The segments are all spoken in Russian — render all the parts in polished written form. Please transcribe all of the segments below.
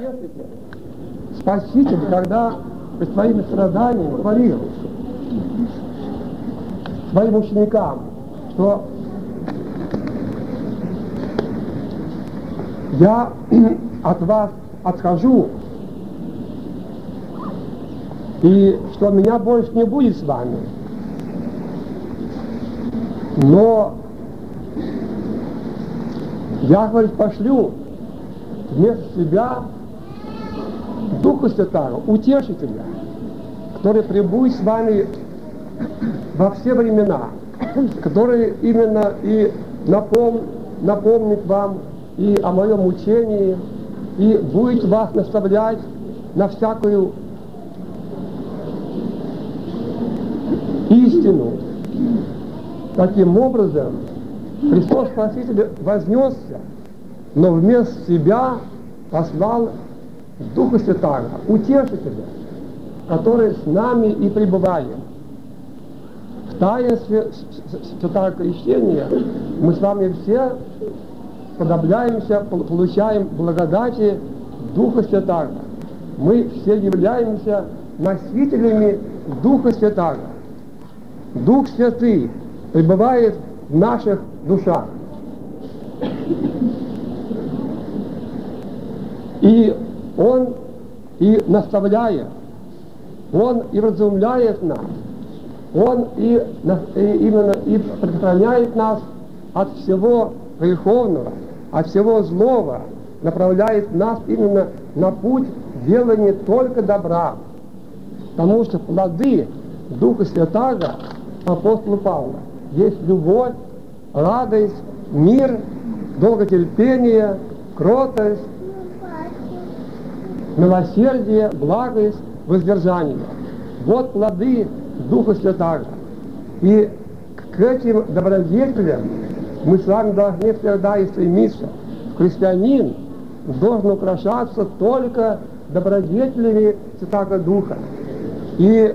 утешите. Спаситель, когда при своими страданиями говорил своим ученикам, что я от вас отхожу, и что меня больше не будет с вами. Но я, говорит, пошлю вместо себя Духа Святого, Утешителя, который пребудет с вами во все времена, который именно и напомнит вам и о моем учении, и будет вас наставлять на всякую истину. Таким образом, Христос Спаситель вознесся, но вместо себя послал Духа Святого, Утешителя, который с нами и пребывает. В таинстве Святого Крещения мы с вами все подобляемся, получаем благодати Духа Святого. Мы все являемся носителями Духа Святого. Дух Святый пребывает в наших душах. И Он и наставляет, Он и вразумляет нас, Он и именно и предохраняет нас от всего греховного, от всего злого, направляет нас именно на путь делания только добра. Потому что плоды Духа Святаго апостола Павла есть любовь, радость, мир, долготерпение, кротость, милосердие, благость, воздержание. Вот плоды Духа Святаго. И к этим добродетелям мы с вами должны всегда и стремиться. Христианин должен украшаться только добродетелями Святаго Духа. И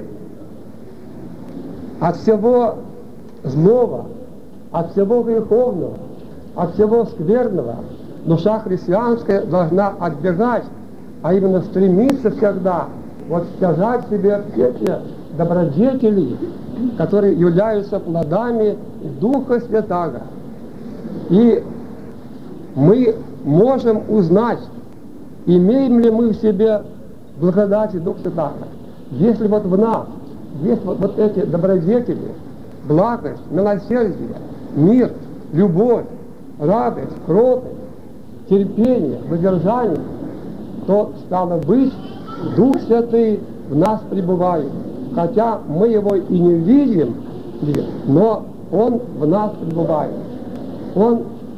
от всего злого, от всего греховного, от всего скверного душа христианская должна отбегать, а именно стремиться всегда вот стяжать себе все те добродетели, которые являются плодами Духа Святаго. И мы можем узнать, имеем ли мы в себе благодати Духа Святаго. Если вот в нас есть вот эти добродетели, благость, милосердие, мир, любовь, радость, кротость, терпение, воздержание, то, стало быть, Дух Святый в нас пребывает. Хотя мы его и не видим, но Он в нас пребывает. Он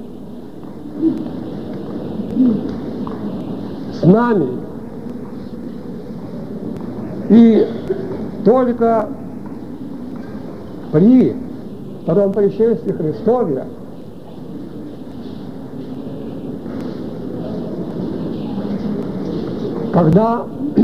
с нами. И только при втором пришествии Христове когда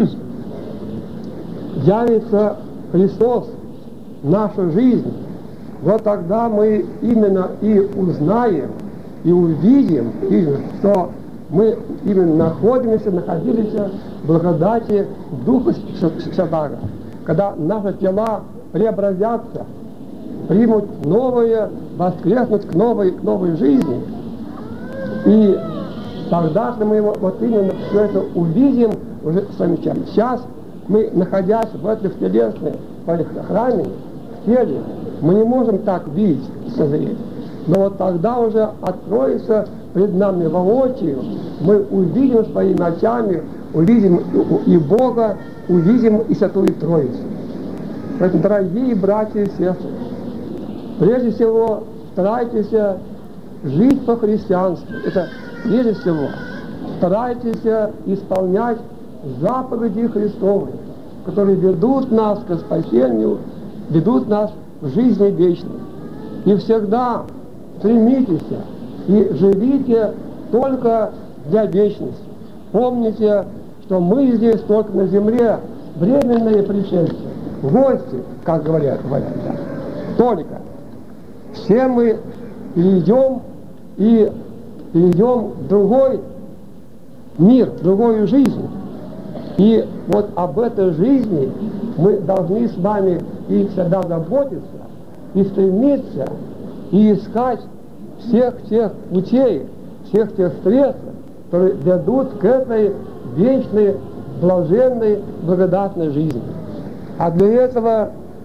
явится Христос в нашу жизнь, вот тогда мы именно и узнаем, и увидим, что мы именно находились в благодати Духа Святаго. Когда наши тела преобразятся, примут новое, воскреснут к новой жизни, и тогда мы вот именно все это увидим уже своими очами. Сейчас мы, находясь в этой телесной храме, в теле, мы не можем так видеть и созреть. Но вот тогда уже откроется пред нами воочию, мы увидим своими очами, увидим и Бога, увидим и Святую Троицу. Поэтому, дорогие братья и сестры, прежде всего старайтесь жить по-христиански. Это прежде всего старайтесь исполнять заповеди Христовы, которые ведут нас к спасению, ведут нас в жизни вечной. И всегда стремитесь и живите только для вечности. Помните, что мы здесь только на земле временные пришельцы, гости, как говорят, да. Только. Все мы перейдем в другой мир, другую жизнь. И вот об этой жизни мы должны с вами и всегда заботиться, и стремиться, и искать всех тех путей, всех тех средств, которые ведут к этой вечной, блаженной, благодатной жизни. А для этого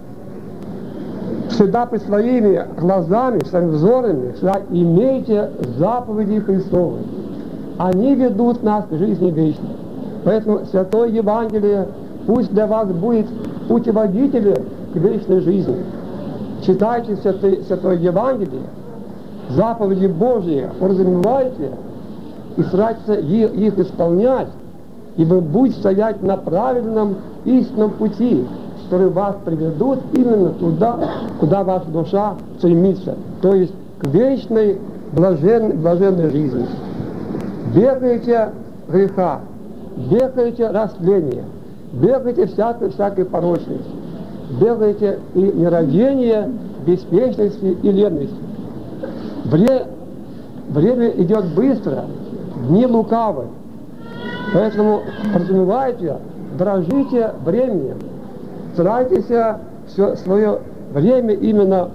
всегда под своими глазами, своими взорами, всегда имейте заповеди Христовы. Они ведут нас к жизни вечной. Поэтому Святое Евангелие пусть для вас будет путеводителем к вечной жизни. Читайте Святое Евангелие, заповеди Божьи уразумевайте и старайтесь их исполнять, и вы будете стоять на правильном истинном пути, которые вас приведут именно туда, куда ваша душа стремится, то есть к вечной блаженной жизни. Бегайте греха, бегайте растления, бегайте всякой порочности, бегайте и нерадения, беспечности и ленности. Время идет быстро, дни лукавы, поэтому разумевайте, дорожите временем, старайтесь все свое время именно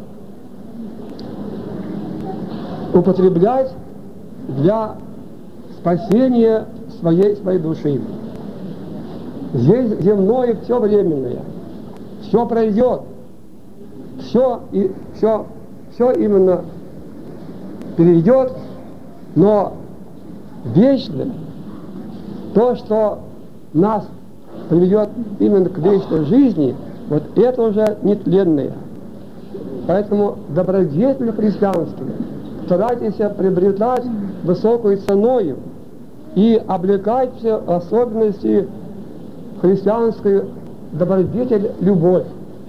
употреблять для спасения своей души. Здесь земное все временное, все пройдет, все именно перейдет, но вечное, то, что нас приведет именно к вечной жизни, вот это уже нетленное. Поэтому добродетели христианские старайтесь приобретать высокую ценою и облекайте в особенности христианской добродетель любовь,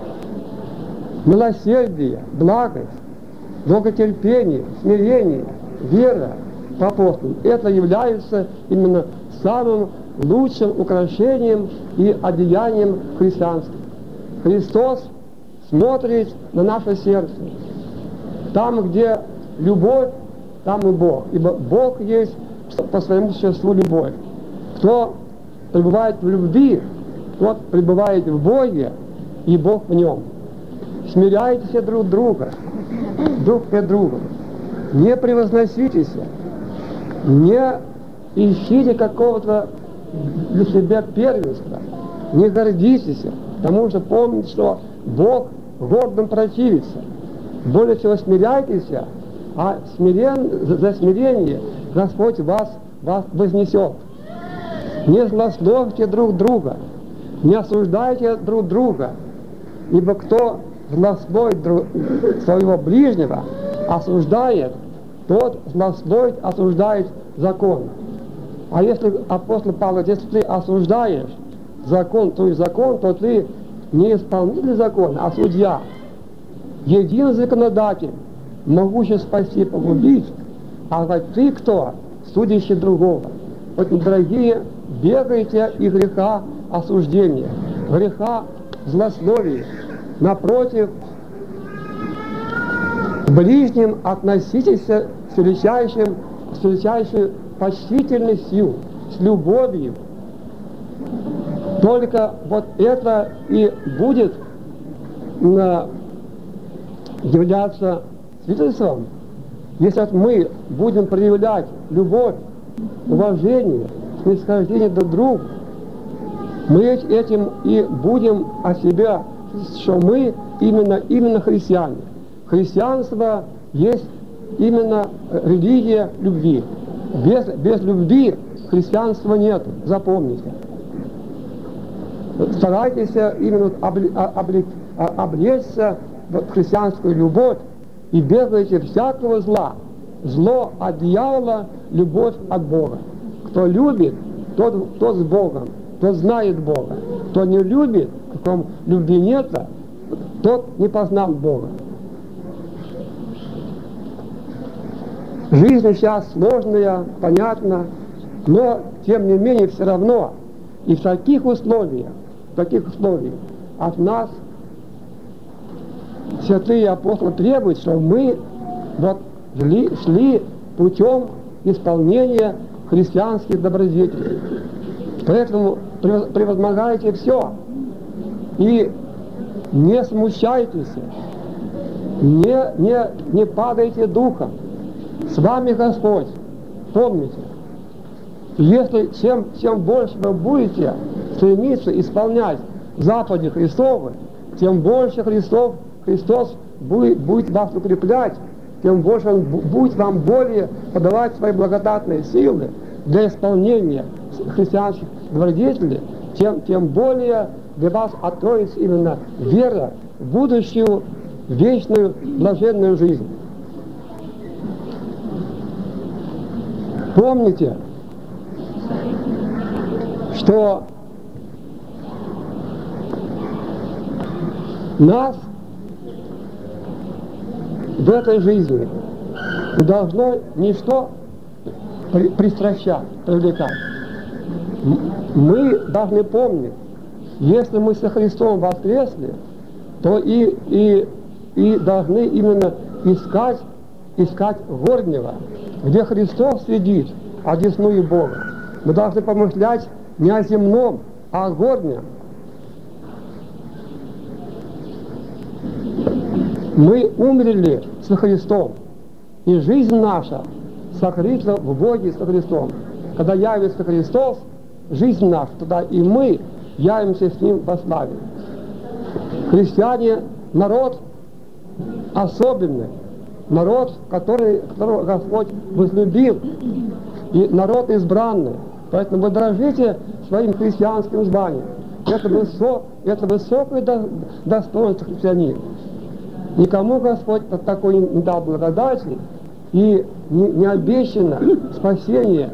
милосердие, благость, долготерпение, смирение, вера по апостолам. Это является именно самым лучшим украшением и одеянием христианским. Христос смотрит на наше сердце. Там, где любовь, там и Бог. Ибо Бог есть по своему существу любовь. Кто пребывает в любви, тот пребывает в Боге, и Бог в нем. Смиряйтесь друг друга, друг перед другом. Не превозноситесь, не ищите какого-то для себя первенства, не гордитесь, потому что помните, что Бог гордым противится. Более всего смиряйтесь, а за смирение Господь вас вознесет. Не злословьте друг друга, не осуждайте друг друга, ибо кто злословит своего ближнего, осуждает, тот злословит, осуждает закон. А если, апостол Павел, если ты осуждаешь закон, то ты не исполнитель закона, а судья. Един законодатель, могущий спасти, погубить, а вот ты кто? Судящий другого. Поэтому, дорогие, бегайте и греха осуждения, греха злословия. Напротив, к ближним относитесь с величайшей почтительностью, с любовью. Только вот это и будет являться свидетельством, если мы будем проявлять любовь, уважение, снисхождение друг к другу, мы этим и будем о себе, что мы именно христиане. Христианство есть именно религия любви. Без любви христианства нет, запомните. Старайтесь именно облечься в христианскую любовь и бегайте всякого зла. Зло от дьявола, любовь от Бога. Кто любит, тот с Богом, тот знает Бога. Кто не любит, в ком любви нет, тот не познал Бога. Жизнь сейчас сложная, понятна, но тем не менее все равно и в таких условиях от нас святые апостолы требуют, чтобы мы шли путем исполнения христианских добродетелей. Поэтому превозмогайте все и не смущайтесь, не падайте духом. С вами Господь. Помните, если чем больше вы будете стремиться исполнять заповеди Христовы, тем больше Христос будет вас укреплять, тем больше Он будет вам более подавать свои благодатные силы для исполнения христианских добродетелей, тем более для вас откроется именно вера в будущую вечную блаженную жизнь. Помните, что нас в этой жизни не должно ничто пристращать, привлекать. Мы должны помнить, если мы со Христом воскресли, то и должны именно искать горнего, где Христос сидит, одесную Бога. Мы должны помышлять не о земном, а о горнем. Мы умерли со Христом, и жизнь наша сокрыта в Боге со Христом. Когда явится Христос, жизнь наша, тогда и мы явимся с Ним во славе. Христиане – народ особенный, народ, которого Господь возлюбил, и народ избранный. Поэтому вы дорожите своим христианским званием. Это высокое достоинство христианина. Никому Господь такой не дал благодати, и не обещано спасение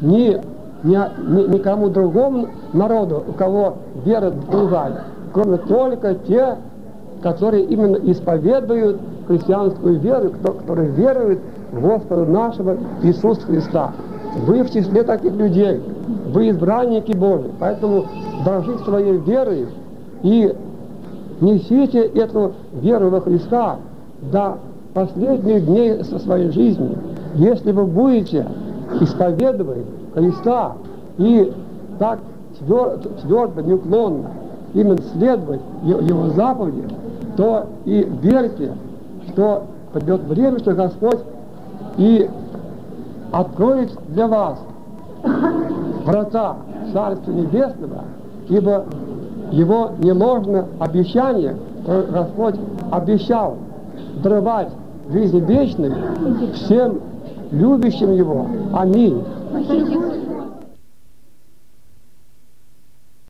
никому другому народу, у кого вера другая, кроме только те, которые именно исповедуют христианскую веру, которые веруют в Господа нашего Иисуса Христа. Вы в числе таких людей, вы избранники Божьи, поэтому дорожите своей верой и несите эту веру во Христа до последних дней со своей жизни. Если вы будете исповедовать Христа и так твердо, неуклонно именно следовать Его заповедям, то и верьте, что придет время, что Господь и откроет для вас врата Царства Небесного, ибо Его неложное обещание, Господь обещал даровать жизнь вечную всем любящим Его. Аминь.